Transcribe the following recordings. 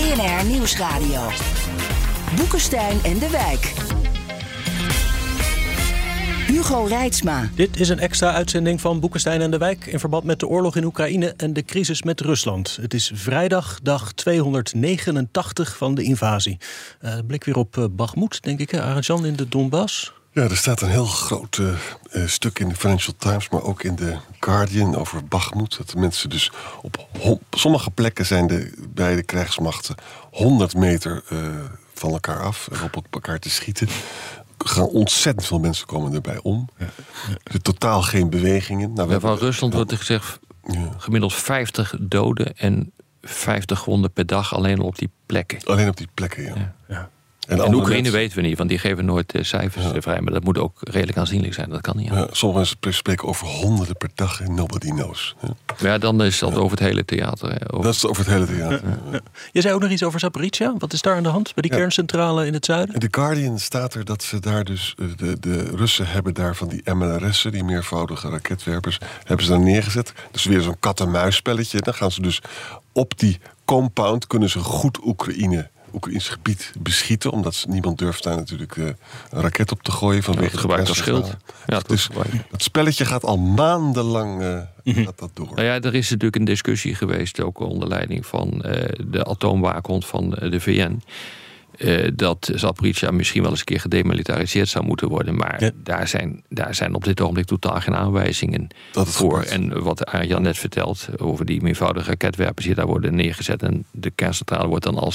BNR Nieuwsradio. Boekenstein en de Wijk. Hugo Reitsma. Dit is een extra uitzending van Boekenstein en de Wijk in verband met de oorlog in Oekraïne en de crisis met Rusland. Het is vrijdag, dag 289 van de invasie. Blik weer op Bakhmut, denk ik, Arjan, in de Donbass. Ja, er staat een heel groot stuk in de Financial Times, maar ook in de Guardian over Bakhmut. Dat de mensen dus op sommige plekken zijn de beide krijgsmachten 100 meter van elkaar af, op elkaar te schieten. Gaan ontzettend veel mensen komen erbij om. Er zijn totaal geen bewegingen. Nou, van Rusland wordt er gezegd gemiddeld 50 doden en 50 gewonden per dag alleen op die plekken. Alleen op die plekken, ja. En Oekraïne weten we niet, want die geven nooit cijfers vrij. Maar dat moet ook redelijk aanzienlijk zijn, dat kan niet. Sommige mensen spreken over honderden per dag en nobody knows. Ja, dan is dat over het hele theater. Dat is over het hele theater. Je zei ook nog iets over Zaporizhzja. Wat is daar aan de hand bij die kerncentrale in het zuiden? In The Guardian staat er dat ze daar dus... De Russen hebben daar van die MLRS'en, die meervoudige raketwerpers, hebben ze daar neergezet. Dus weer zo'n kat-en-muisspelletje. Dan gaan ze dus op die compound, kunnen ze goed Oekraïns gebied beschieten, omdat niemand durft daar natuurlijk een raket op te gooien vanwege het gebruikt als schild. Ja, dus het spelletje gaat al maandenlang gaat dat door. Nou ja, er is natuurlijk een discussie geweest, ook onder leiding van de atoomwaakhond van de VN. Dat Zaporizhzja misschien wel eens een keer gedemilitariseerd zou moeten worden. Maar daar zijn op dit ogenblik totaal geen aanwijzingen voor. En wat Arjan net vertelt over die meervoudige raketwerpers die daar worden neergezet. En de kerncentrale wordt dan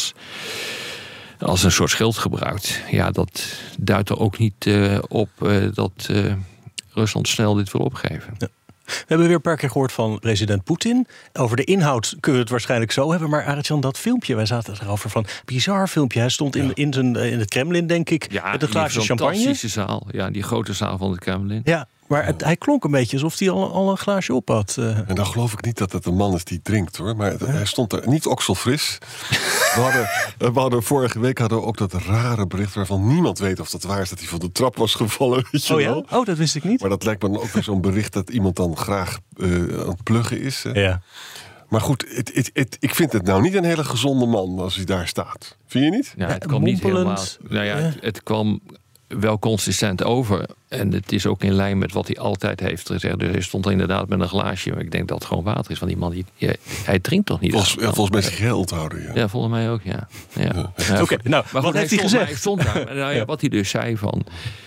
als een soort schild gebruikt. Ja, dat duidt er ook niet op dat Rusland snel dit wil opgeven. Ja. We hebben weer een paar keer gehoord van president Poetin. Over de inhoud kunnen we het waarschijnlijk zo hebben. Maar Arjan, dat filmpje, wij zaten erover van. Bizar filmpje. Hij stond in het Kremlin, denk ik. Ja, met een glaasje champagne. Fantastische zaal. Ja, die grote zaal van het Kremlin. Ja, maar hij klonk een beetje alsof hij al een glaasje op had. En dan geloof ik niet dat het een man is die drinkt, hoor. Maar hij stond er niet okselfris. We hadden vorige week ook dat rare bericht waarvan niemand weet of dat waar is, dat hij van de trap was gevallen. Weet je wel? Oh, dat wist ik niet. Maar dat lijkt me dan ook weer zo'n bericht dat iemand dan graag aan het pluggen is. Ja. Maar goed, ik vind het nou niet een hele gezonde man als hij daar staat. Vind je niet? Ja, het kwam niet helemaal. Nou ja, het kwam wel consistent over. En het is ook in lijn met wat hij altijd heeft gezegd. Dus hij stond er inderdaad met een glaasje. Maar ik denk dat het gewoon water is. Want die man, hij drinkt toch niet? Volgens mij is hij heel onthouden. Ja, volgens mij ook, ja. Oké, nou, maar wat heeft hij gezegd? Hij stond daar. Wat hij dus zei van...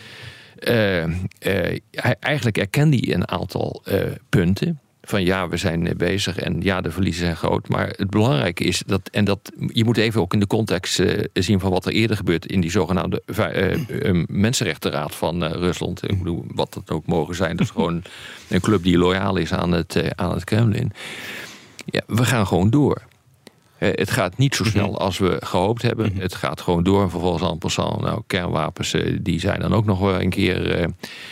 eigenlijk erkende hij een aantal punten. Van ja, we zijn bezig en ja, de verliezen zijn groot. Maar het belangrijke is dat je moet even ook in de context zien van wat er eerder gebeurt in die zogenaamde Mensenrechtenraad van Rusland. Ik bedoel, wat dat ook mogen zijn. Dat is gewoon een club die loyaal is aan het Kremlin. Ja, we gaan gewoon door. Het gaat niet zo snel als we gehoopt hebben. Het gaat gewoon door. En vervolgens en passant, nou, kernwapens, die zijn dan ook nog wel een keer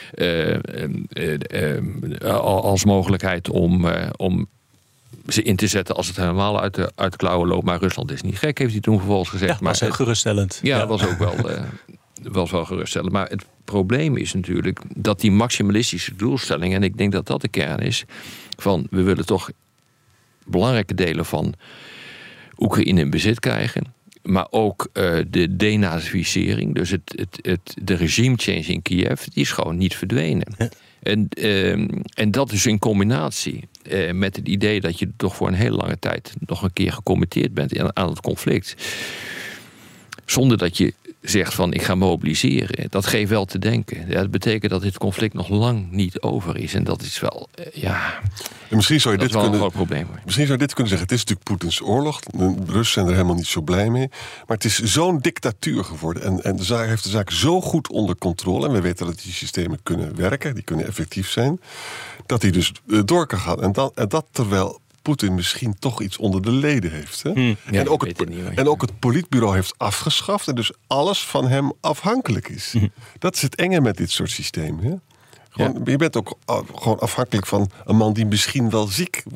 als mogelijkheid om ze in te zetten als het helemaal uit de klauwen loopt. Maar Rusland is niet gek, heeft hij toen vervolgens gezegd. Ja, dat was ook geruststellend. Ja, dat was ook wel geruststellend. Maar het probleem is natuurlijk dat die maximalistische doelstelling, en ik denk dat dat de kern is, van we willen toch belangrijke delen van Oekraïne in bezit krijgen. Maar ook de denazificering, dus de regime change in Kiev, die is gewoon niet verdwenen. Ja. En dat dus in combinatie met het idee dat je toch voor een hele lange tijd nog een keer gecommitteerd bent aan het conflict. Zonder dat je zegt van ik ga mobiliseren. Dat geeft wel te denken. Dat betekent dat dit conflict nog lang niet over is. En dat is wel, misschien zou je dit een groot probleem. Misschien zou je dit kunnen zeggen. Het is natuurlijk Poetins oorlog. De Russen zijn er helemaal niet zo blij mee. Maar het is zo'n dictatuur geworden. En de heeft de zaak zo goed onder controle. En we weten dat die systemen kunnen werken. Die kunnen effectief zijn. Dat hij dus door kan gaan. En dat terwijl Poetin misschien toch iets onder de leden heeft. Hè? En ook het politbureau heeft afgeschaft. En dus alles van hem afhankelijk is. Dat is het enge met dit soort systemen. Hè? Je bent ook gewoon afhankelijk van een man die misschien wel ziek wordt.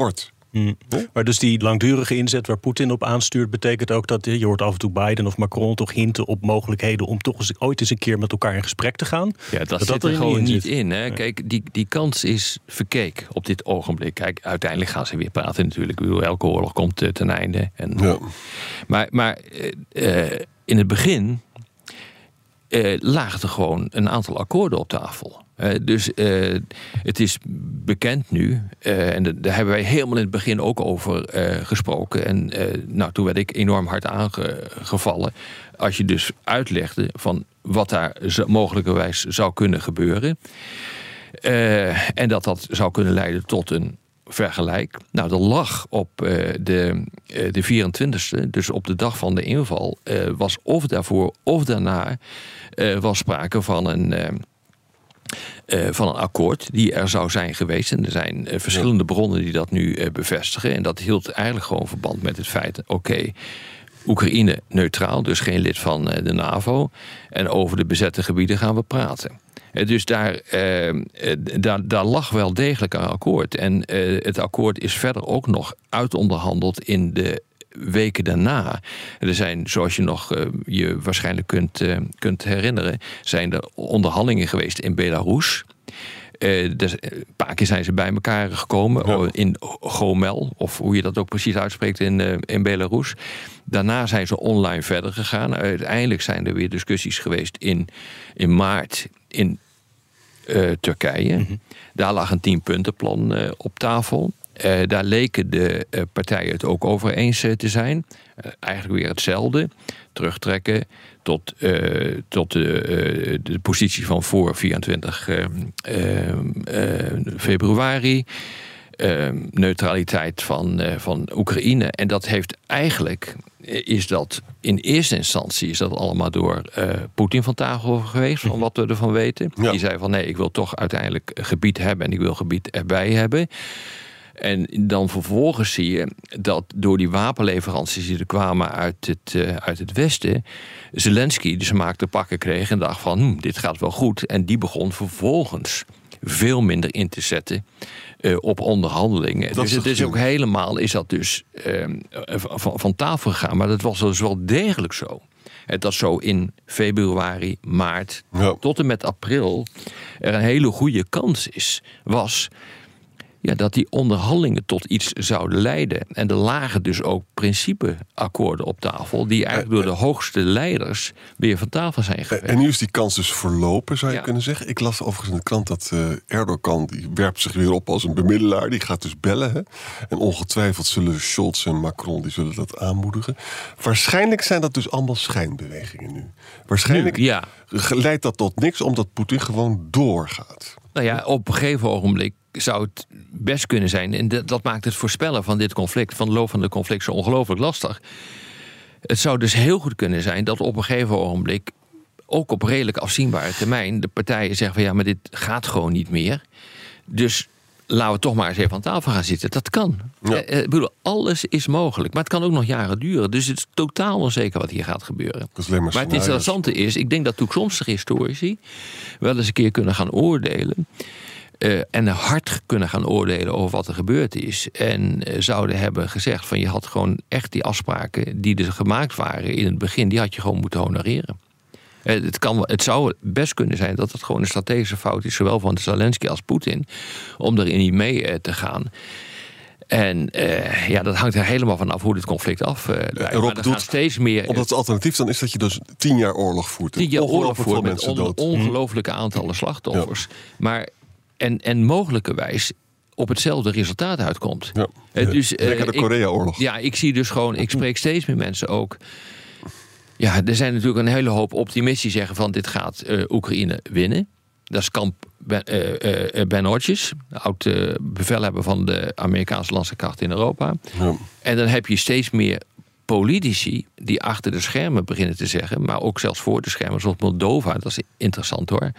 Maar dus die langdurige inzet waar Poetin op aanstuurt, betekent ook dat je hoort af en toe Biden of Macron toch hinten op mogelijkheden om toch ooit eens een keer met elkaar in gesprek te gaan. Ja, dat zit er gewoon niet in. Hè? Kijk, die kans is verkeken op dit ogenblik. Kijk, uiteindelijk gaan ze weer praten natuurlijk. Ik bedoel, elke oorlog komt ten einde. Maar in het begin lagen er gewoon een aantal akkoorden op tafel. Dus het is bekend nu, en daar hebben wij helemaal in het begin ook over gesproken. En toen werd ik enorm hard aangevallen. Als je dus uitlegde van wat daar mogelijkerwijs zou kunnen gebeuren. En dat zou kunnen leiden tot een vergelijk. Nou, er lag op de 24e, dus op de dag van de inval, was of daarvoor of daarna was sprake van een akkoord die er zou zijn geweest. En er zijn verschillende bronnen die dat nu bevestigen. En dat hield eigenlijk gewoon verband met het feit, Oekraïne neutraal, dus geen lid van de NAVO. En over de bezette gebieden gaan we praten. Dus daar lag wel degelijk een akkoord. En het akkoord is verder ook nog uitonderhandeld in de weken daarna. Er zijn, zoals je je waarschijnlijk kunt herinneren, zijn er onderhandelingen geweest in Belarus. Een paar keer zijn ze bij elkaar gekomen in Gomel, of hoe je dat ook precies uitspreekt in Belarus. Daarna zijn ze online verder gegaan. Uiteindelijk zijn er weer discussies geweest in maart in Turkije. Mm-hmm. Daar lag een 10-puntenplan op tafel. Daar leken de partijen het ook over eens te zijn. Eigenlijk weer hetzelfde. Terugtrekken tot de positie van voor 24 februari. Neutraliteit van Oekraïne. En dat heeft eigenlijk, in eerste instantie is dat allemaal door Poetin van tafel geweest, van wat we ervan weten. Ja. Die zei van nee, ik wil toch uiteindelijk gebied hebben en ik wil gebied erbij hebben. En dan vervolgens zie je dat door die wapenleveranties die er kwamen uit het Westen, Zelensky dus maakte pakken kreeg en dacht van dit gaat wel goed. En die begon vervolgens veel minder in te zetten op onderhandelingen. Dus het is ook helemaal van tafel gegaan. Maar dat was dus wel degelijk zo. Dat zo in februari, maart tot en met april er een hele goede kans was dat die onderhandelingen tot iets zouden leiden. En er lagen dus ook principeakkoorden op tafel die eigenlijk door de hoogste leiders weer van tafel zijn geweest. En nu is die kans dus verlopen, zou je kunnen zeggen. Ik las overigens in de krant dat Erdogan, die werpt zich weer op als een bemiddelaar. Die gaat dus bellen. Hè? En ongetwijfeld zullen Scholz en Macron die zullen dat aanmoedigen. Waarschijnlijk zijn dat dus allemaal schijnbewegingen nu. Waarschijnlijk leidt dat tot niks, omdat Poetin gewoon doorgaat. Nou ja, op een gegeven ogenblik zou het best kunnen zijn, en dat maakt het voorspellen van dit conflict, van de loop van het conflict, zo ongelooflijk lastig. Het zou dus heel goed kunnen zijn dat op een gegeven ogenblik, ook op redelijk afzienbare termijn, de partijen zeggen van maar dit gaat gewoon niet meer. Dus laten we toch maar eens even aan tafel gaan zitten. Dat kan. Ja. Ik bedoel, alles is mogelijk. Maar het kan ook nog jaren duren. Dus het is totaal onzeker wat hier gaat gebeuren. Maar het interessante is, ik denk dat toekomstige historici wel eens een keer kunnen gaan oordelen. En hard kunnen gaan oordelen over wat er gebeurd is. En zouden hebben gezegd van je had gewoon echt die afspraken die er gemaakt waren in het begin, die had je gewoon moeten honoreren. Het zou best kunnen zijn dat het gewoon een strategische fout is, zowel van Zelensky als Poetin, om erin niet mee te gaan. En dat hangt er helemaal van af hoe dit conflict gaat steeds meer. Omdat het alternatief dan is dat je dus 10 jaar oorlog voert. 10 jaar oorlog voert met ongelooflijke aantallen slachtoffers. Ja. Maar en mogelijkerwijs op hetzelfde resultaat uitkomt. Ja. Dus, de Korea-oorlog. Ik zie dus gewoon, ik spreek steeds meer mensen ook. Ja, er zijn natuurlijk een hele hoop optimisten die zeggen van dit gaat Oekraïne winnen. Dat is kamp Ben Hodges, oud bevelhebber van de Amerikaanse landstrijdkrachten in Europa. Ja. En dan heb je steeds meer politici die achter de schermen beginnen te zeggen, maar ook zelfs voor de schermen, zoals Moldova, dat is interessant hoor.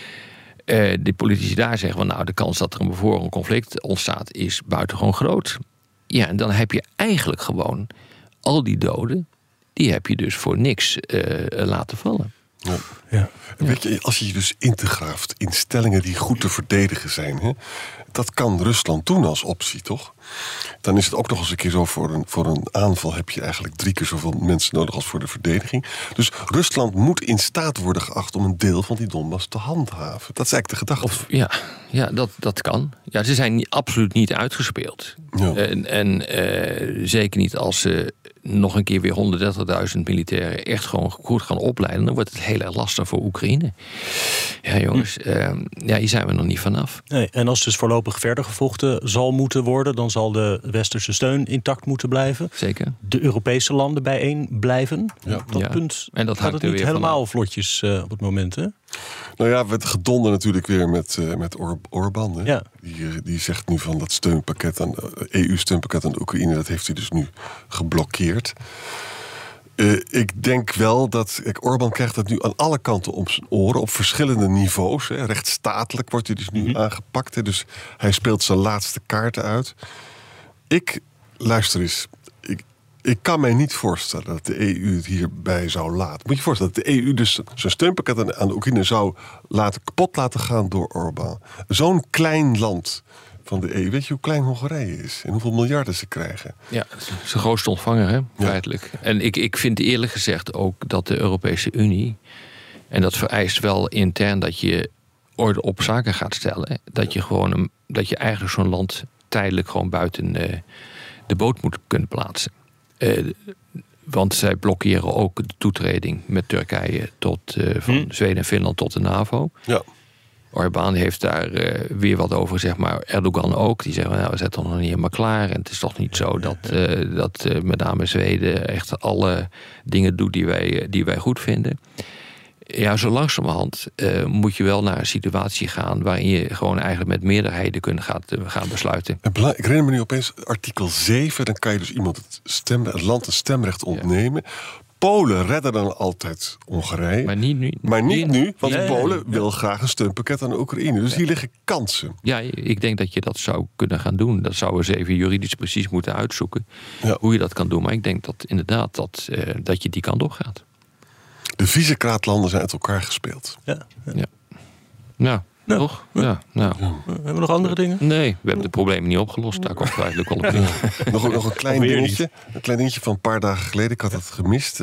De politici daar zeggen van de kans dat er een conflict ontstaat is buitengewoon groot. Ja, en dan heb je eigenlijk gewoon al die doden, die heb je dus voor niks laten vallen. Ja. Weet je, als je je dus integraaft in stellingen die goed te verdedigen zijn, hè, dat kan Rusland doen als optie, toch? Dan is het ook nog eens een keer zo, voor een aanval heb je eigenlijk 3 keer zoveel mensen nodig als voor de verdediging. Dus Rusland moet in staat worden geacht om een deel van die Donbass te handhaven. Dat is eigenlijk de gedachte. Ja, dat kan. Ja, ze zijn absoluut niet uitgespeeld. Ja. En zeker niet als ze nog een keer weer 130.000 militairen echt gewoon goed gaan opleiden. Dan wordt het heel erg lastig voor Oekraïne. Ja, jongens, hier zijn we nog niet vanaf. Nee, en als dus voorlopig verder gevochten zal moeten worden, dan zal de westerse steun intact moeten blijven. Zeker. De Europese landen bijeen blijven. Ja. Op dat punt En dat gaat het er niet weer helemaal vlotjes op het moment, hè? Nou ja, we gedonder natuurlijk weer met Orbán. Hè? Ja. Die zegt nu van dat steunpakket EU-steunpakket aan de Oekraïne, dat heeft hij dus nu geblokkeerd. Ik denk wel dat Orbán krijgt dat nu aan alle kanten om zijn oren, op verschillende niveaus. Hè. Rechtsstatelijk wordt hij dus nu aangepakt. Hè. Dus hij speelt zijn laatste kaarten uit. Luister eens, ik kan mij niet voorstellen dat de EU het hierbij zou laten. Moet je je voorstellen dat de EU dus zijn steunpakket aan de Oekraïne zou kapot laten gaan door Orbán. Zo'n klein land van de EU. Weet je hoe klein Hongarije is? En hoeveel miljarden ze krijgen? Ja, het is de grootste ontvanger, hè, feitelijk. En ik vind eerlijk gezegd ook dat de Europese Unie, en dat vereist wel intern dat je orde op zaken gaat stellen, dat je eigenlijk zo'n land tijdelijk gewoon buiten de boot moet kunnen plaatsen. Want zij blokkeren ook de toetreding met Turkije van Zweden en Finland tot de NAVO. Ja. Orbán heeft daar weer wat over, zeg maar. Erdogan ook. Die zeggen, we zijn toch nog niet helemaal klaar. En het is toch niet zo dat met name Zweden echt alle dingen doet die wij goed vinden. Ja, zo langzamerhand moet je wel naar een situatie gaan waarin je gewoon eigenlijk met meerderheden kunt gaan besluiten. Ik herinner me nu opeens artikel 7. Dan kan je dus iemand het land een stemrecht ontnemen. Ja. Polen redden dan altijd Hongarije. Maar niet nu. Maar niet nu, want Polen wil graag een steunpakket aan de Oekraïne. Dus hier liggen kansen. Ja, ik denk dat je dat zou kunnen gaan doen. Dat zouden ze even juridisch precies moeten uitzoeken. Ja. Hoe je dat kan doen. Maar ik denk dat inderdaad dat je die kant op gaat. De Visegrad-landen zijn uit elkaar gespeeld. Ja. Nou, toch? Ja. Hebben we nog andere dingen? Nee, we hebben de problemen niet opgelost. Daar komt het eigenlijk wel op neer. Nog een klein dingetje. Een klein dingetje van een paar dagen geleden. Ik had het gemist.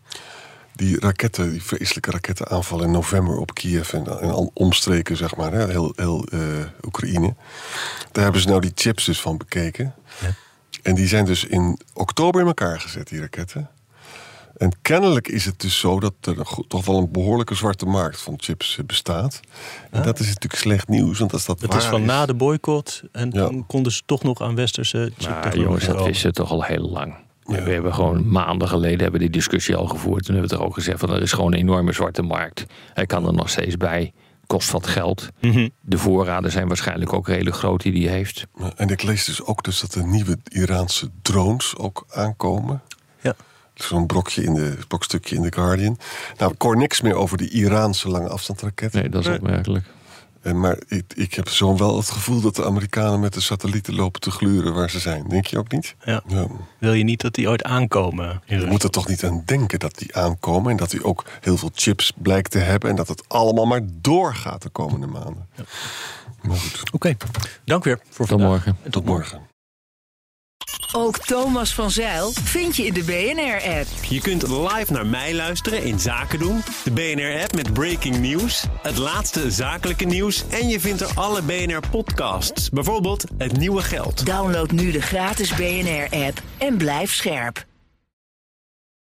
Die vreselijke rakettenaanval in november op Kiev en omstreken, zeg maar. Hè, heel Oekraïne. Daar hebben ze nou die chips dus van bekeken. Ja. En die zijn dus in oktober in elkaar gezet, die raketten. En kennelijk is het dus zo dat er toch wel een behoorlijke zwarte markt van chips bestaat. En dat is natuurlijk slecht nieuws. Want als dat het is van na de boycott en toen konden ze toch nog aan westerse chiptechnologie. Jongens, dat wisten ze toch al heel lang. Ja. We hebben gewoon maanden geleden die discussie al gevoerd. En we hebben toch ook gezegd van er is gewoon een enorme zwarte markt. Hij kan er nog steeds bij. Kost wat geld. Mm-hmm. De voorraden zijn waarschijnlijk ook redelijk groot die heeft. En ik lees dus ook dat de nieuwe Iraanse drones ook aankomen. Ja. Zo'n brokstukje in The Guardian. Nou, ik hoor niks meer over die Iraanse lange afstandsraketten. Nee, dat is opmerkelijk. Maar ik heb zo wel het gevoel dat de Amerikanen met de satellieten lopen te gluren waar ze zijn. Denk je ook niet? Ja. Wil je niet dat die ooit aankomen? Je moet er toch niet aan denken dat die aankomen. En dat die ook heel veel chips blijkt te hebben. En dat het allemaal maar doorgaat de komende maanden. Ja. Maar goed. Oké, dank weer voor vandaag. Tot morgen. En tot morgen. Ook Thomas van Zijl vind je in de BNR-app. Je kunt live naar mij luisteren in Zaken doen. De BNR-app met breaking news, het laatste zakelijke nieuws en je vindt er alle BNR-podcasts. Bijvoorbeeld Het Nieuwe Geld. Download nu de gratis BNR-app en blijf scherp.